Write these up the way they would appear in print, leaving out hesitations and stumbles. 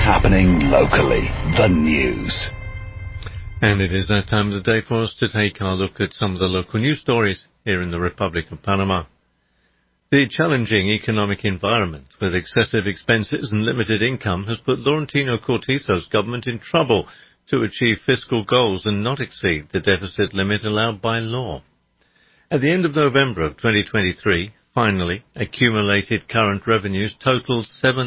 happening locally. The news. And it is that time of the day for us to take our look at some of the local news stories here in the Republic of Panama. The challenging economic environment with excessive expenses and limited income has put Laurentino Cortizo's government in trouble to achieve fiscal goals and not exceed the deficit limit allowed by law. At the end of November of 2023, finally, accumulated current revenues totaled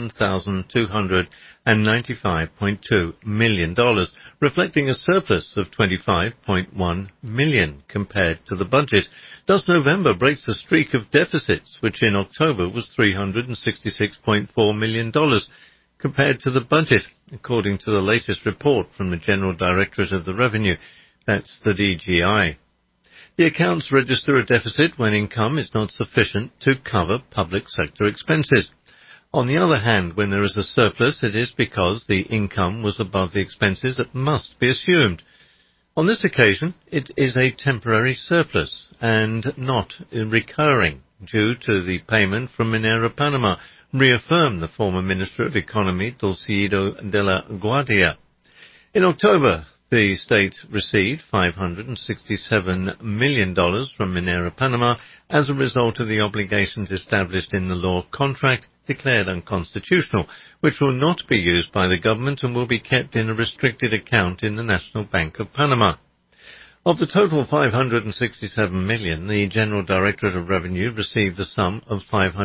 $7,295.2 million, reflecting a surplus of $25.1 million compared to the budget. Thus, November breaks a streak of deficits, which in October was $366.4 million compared to the budget, according to the latest report from the General Directorate of the Revenue. That's the DGI. The accounts register a deficit when income is not sufficient to cover public sector expenses. On the other hand, when there is a surplus, it is because the income was above the expenses that must be assumed. On this occasion, it is a temporary surplus and not recurring due to the payment from Minera Panama, reaffirmed the former Minister of Economy, Dulcido de la Guardia. In October, the state received $567 million from Minera Panama as a result of the obligations established in the law contract declared unconstitutional, which will not be used by the government and will be kept in a restricted account in the National Bank of Panama. Of the total $567 million, the General Directorate of Revenue received the sum of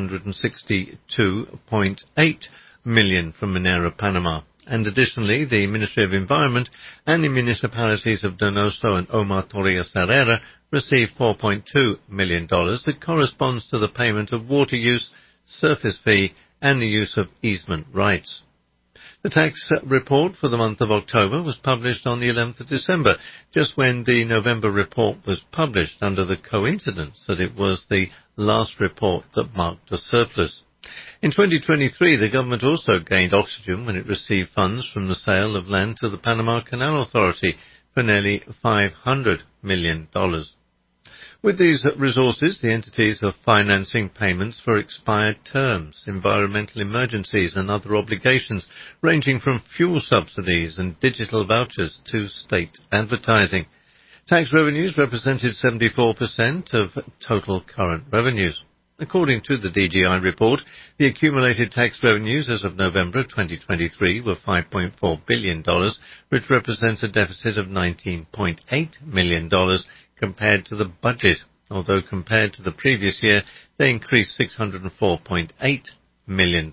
$562.8 million from Minera Panama. And additionally, the Ministry of Environment and the municipalities of Donoso and Omar Torres Herrera received $4.2 million that corresponds to the payment of water use, surface fee, and the use of easement rights. The tax report for the month of October was published on the 11th of December, just when the November report was published, under the coincidence that it was the last report that marked a surplus. In 2023, the government also gained oxygen when it received funds from the sale of land to the Panama Canal Authority for nearly $500 million. With these resources, the entities are financing payments for expired terms, environmental emergencies and other obligations, ranging from fuel subsidies and digital vouchers to state advertising. Tax revenues represented 74% of total current revenues. According to the DGI report, the accumulated tax revenues as of November 2023 were $5.4 billion, which represents a deficit of $19.8 million compared to the budget, although compared to the previous year, they increased $604.8 million.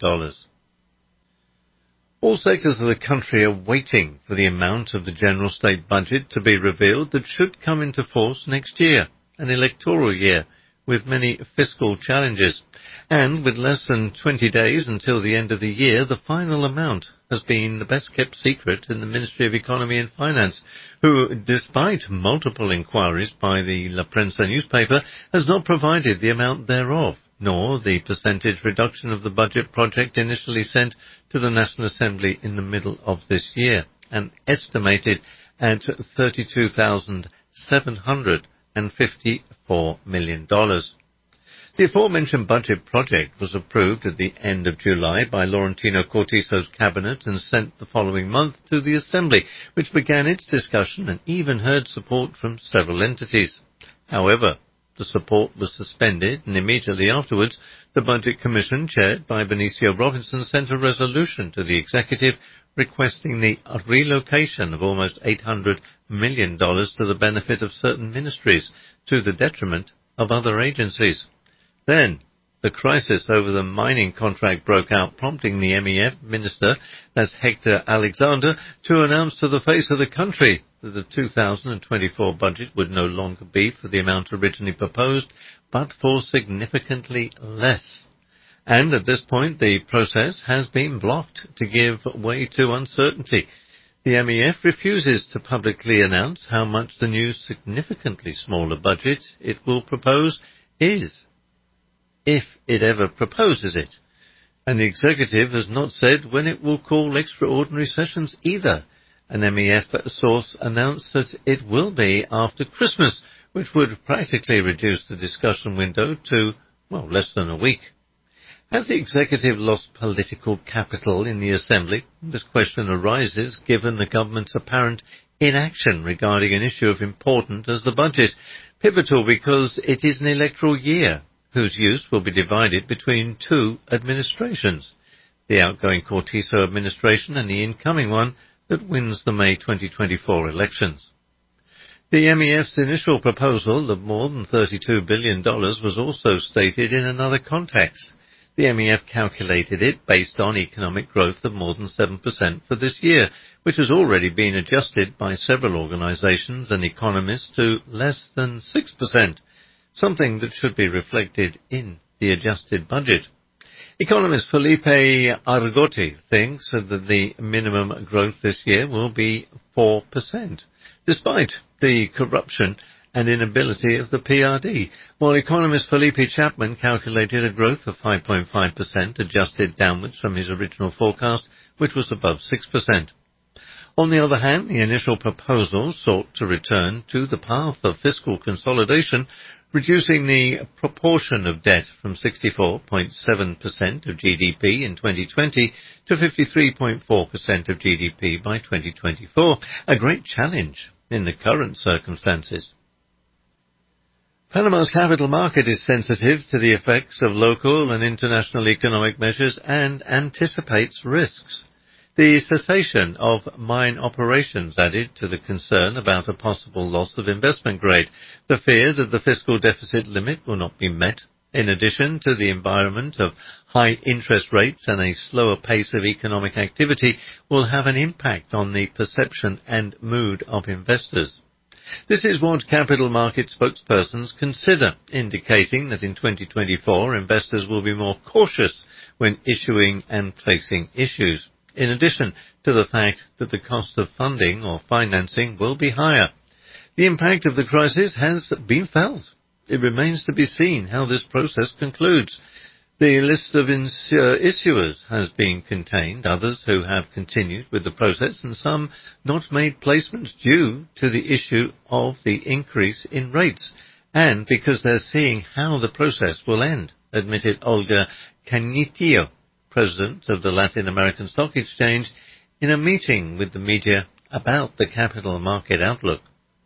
All sectors of the country are waiting for the amount of the general state budget to be revealed that should come into force next year, an electoral year, with many fiscal challenges. And with less than 20 days until the end of the year, the final amount has been the best-kept secret in the Ministry of Economy and Finance, who, despite multiple inquiries by the La Prensa newspaper, has not provided the amount thereof, nor the percentage reduction of the budget project initially sent to the National Assembly in the middle of this year, and estimated at $32,754 million. The aforementioned budget project was approved at the end of July by Laurentino Cortizo's cabinet and sent the following month to the Assembly, which began its discussion and even heard support from several entities. However, the support was suspended, and immediately afterwards, the Budget Commission, chaired by Benicio Robinson, sent a resolution to the Executive requesting the relocation of almost $800 million to the benefit of certain ministries, to the detriment of other agencies. Then, the crisis over the mining contract broke out, prompting the MEF minister, that's Hector Alexander, to announce to the face of the country that the 2024 budget would no longer be for the amount originally proposed, but for significantly less. And at this point, the process has been blocked to give way to uncertainty. The MEF refuses to publicly announce how much the new significantly smaller budget it will propose is, if it ever proposes it. And the Executive has not said when it will call extraordinary sessions either. An MEF source announced that it will be after Christmas, which would practically reduce the discussion window to, less than a week. Has the executive lost political capital in the Assembly? This question arises given the government's apparent inaction regarding an issue of importance as the budget, pivotal because it is an electoral year whose use will be divided between two administrations, the outgoing Cortizo administration and the incoming one that wins the May 2024 elections. The MEF's initial proposal of more than $32 billion was also stated in another context. The MEF calculated it based on economic growth of more than 7% for this year, which has already been adjusted by several organizations and economists to less than 6%, something that should be reflected in the adjusted budget. Economist Felipe Argote thinks that the minimum growth this year will be 4%, despite the corruption and inability of the PRD, while economist Felipe Chapman calculated a growth of 5.5%, adjusted downwards from his original forecast, which was above 6%. On the other hand, the initial proposal sought to return to the path of fiscal consolidation, reducing the proportion of debt from 64.7% of GDP in 2020 to 53.4% of GDP by 2024, a great challenge in the current circumstances. Panama's capital market is sensitive to the effects of local and international economic measures and anticipates risks. The cessation of mine operations added to the concern about a possible loss of investment grade, the fear that the fiscal deficit limit will not be met, in addition to the environment of high interest rates and a slower pace of economic activity, will have an impact on the perception and mood of investors. This is what capital market spokespersons consider, indicating that in 2024 investors will be more cautious when issuing and placing issues, in addition to the fact that the cost of funding or financing will be higher. The impact of the crisis has been felt. It remains to be seen how this process concludes. The list of issuers has been contained, others who have continued with the process, and some not made placements due to the issue of the increase in rates, and because they're seeing how the process will end, admitted Olga Canitillo, president of the Latin American Stock Exchange, in a meeting with the media about the capital market outlook.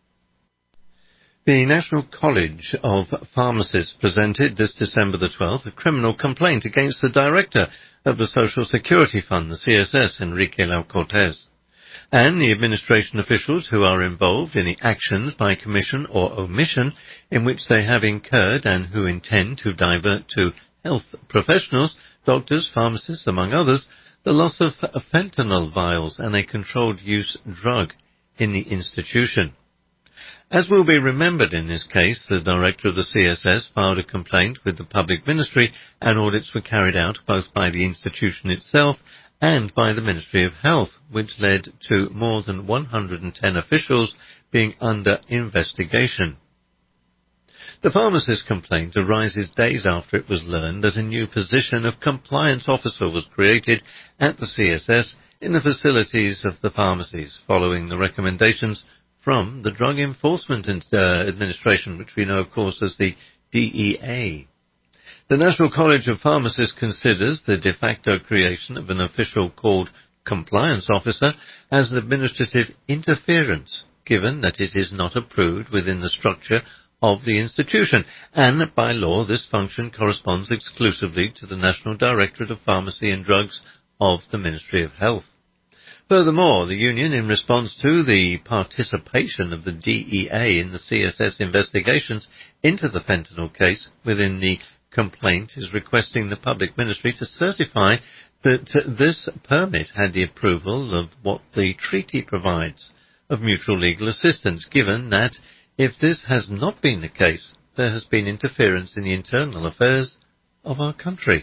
The National College of Pharmacists presented this December the 12th a criminal complaint against the director of the Social Security Fund, the CSS, Enrique Lau Cortez, and the administration officials who are involved in the actions by commission or omission in which they have incurred and who intend to divert to health professionals, doctors, pharmacists, among others, the loss of fentanyl vials and a controlled use drug in the institution. As will be remembered in this case, the director of the CSS filed a complaint with the public ministry, and audits were carried out both by the institution itself and by the Ministry of Health, which led to more than 110 officials being under investigation. The pharmacist complaint arises days after it was learned that a new position of compliance officer was created at the CSS in the facilities of the pharmacies, following the recommendations from the Drug Enforcement Administration, which we know, of course, as the DEA. The National College of Pharmacists considers the de facto creation of an official called compliance officer as an administrative interference, given that it is not approved within the structure of the institution, and that by law this function corresponds exclusively to the National Directorate of Pharmacy and Drugs of the Ministry of Health. Furthermore, the union, in response to the participation of the DEA in the CSS investigations into the fentanyl case within the complaint, is requesting the public ministry to certify that this permit had the approval of what the treaty provides of mutual legal assistance, given that if this has not been the case, there has been interference in the internal affairs of our country.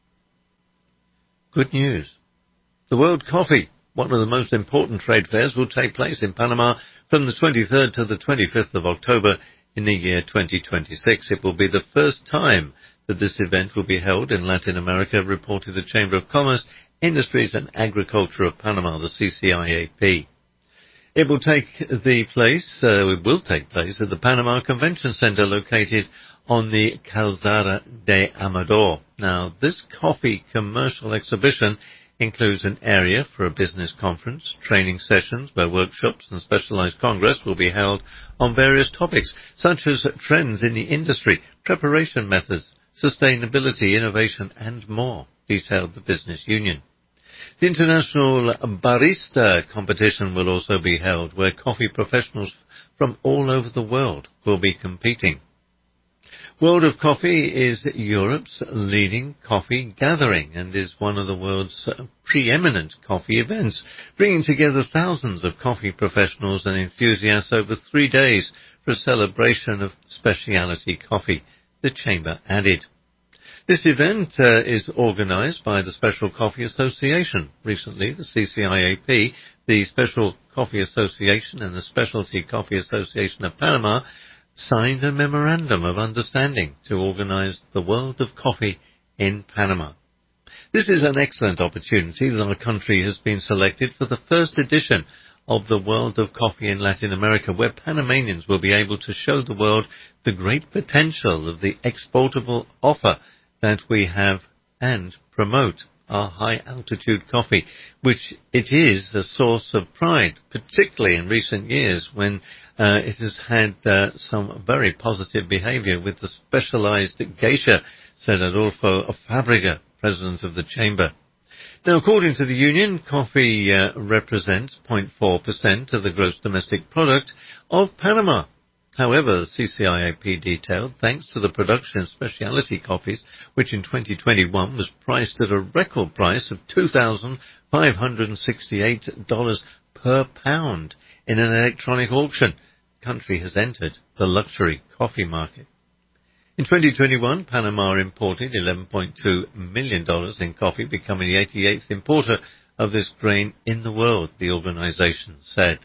Good news. The World Coffee, one of the most important trade fairs, will take place in Panama from the 23rd to the 25th of October in the year 2026. It will be the first time that this event will be held in Latin America, reported the Chamber of Commerce, Industries and Agriculture of Panama, the CCIAP. It will take place at the Panama Convention Center located on the Calzada de Amador. Now, this coffee commercial exhibition includes an area for a business conference, training sessions where workshops and specialized congress will be held on various topics such as trends in the industry, preparation methods, sustainability, innovation, and more, detailed the business union. The International Barista Competition will also be held, where coffee professionals from all over the world will be competing. World of Coffee is Europe's leading coffee gathering and is one of the world's preeminent coffee events, bringing together thousands of coffee professionals and enthusiasts over 3 days for a celebration of specialty coffee, the Chamber added. This event is organized by the Special Coffee Association. Recently, the CCIAP, the Special Coffee Association and the Specialty Coffee Association of Panama signed a memorandum of understanding to organize the World of Coffee in Panama. This is an excellent opportunity that our country has been selected for the first edition of the World of Coffee in Latin America, where Panamanians will be able to show the world the great potential of the exportable offer that we have and promote our high-altitude coffee, which it is a source of pride, particularly in recent years when it has had some very positive behavior with the specialized geisha, said Adolfo Fabrega, president of the Chamber. Now, according to the union, coffee represents 0.4% of the gross domestic product of Panama. However, the CCIAP detailed, thanks to the production of specialty coffees, which in 2021 was priced at a record price of $2,568 per pound in an electronic auction, the country has entered the luxury coffee market. In 2021, Panama imported $11.2 million in coffee, becoming the 88th importer of this grain in the world, the organization said.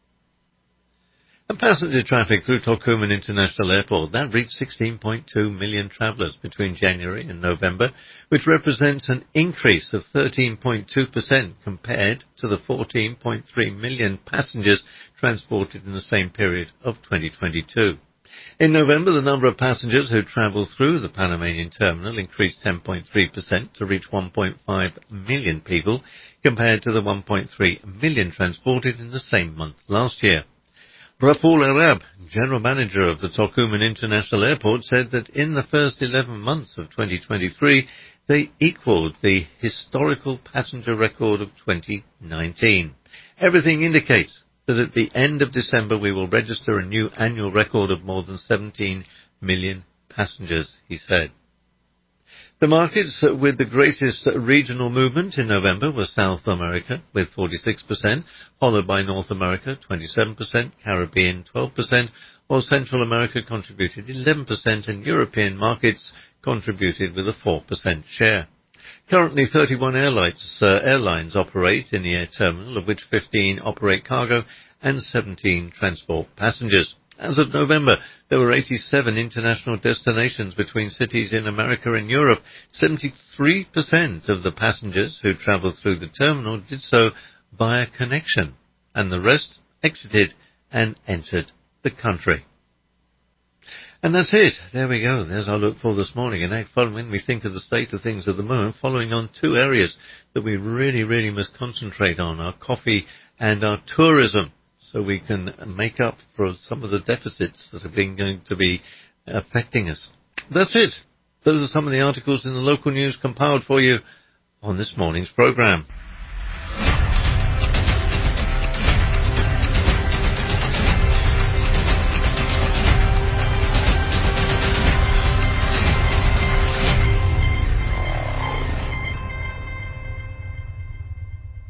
And passenger traffic through Tocumen International Airport, that reached 16.2 million travellers between January and November, which represents an increase of 13.2% compared to the 14.3 million passengers transported in the same period of 2022. In November, the number of passengers who travelled through the Panamanian terminal increased 10.3% to reach 1.5 million people, compared to the 1.3 million transported in the same month last year. Raful Arab, general manager of the Tocumen International Airport, said that in the first 11 months of 2023, they equaled the historical passenger record of 2019. Everything indicates that at the end of December we will register a new annual record of more than 17 million passengers, he said. The markets with the greatest regional movement in November were South America with 46%, followed by North America 27%, Caribbean 12%, while Central America contributed 11% and European markets contributed with a 4% share. Currently 31 airlines operate in the air terminal, of which 15 operate cargo and 17 transport passengers. As of November, there were 87 international destinations between cities in America and Europe. 73% of the passengers who travelled through the terminal did so via connection, and the rest exited and entered the country. And that's it. There we go. There's our look for this morning. And following, we think of the state of things at the moment, following on two areas that we really must concentrate on, our coffee and our tourism, so we can make up for some of the deficits that are going to be affecting us. That's it. Those are some of the articles in the local news compiled for you on this morning's programme.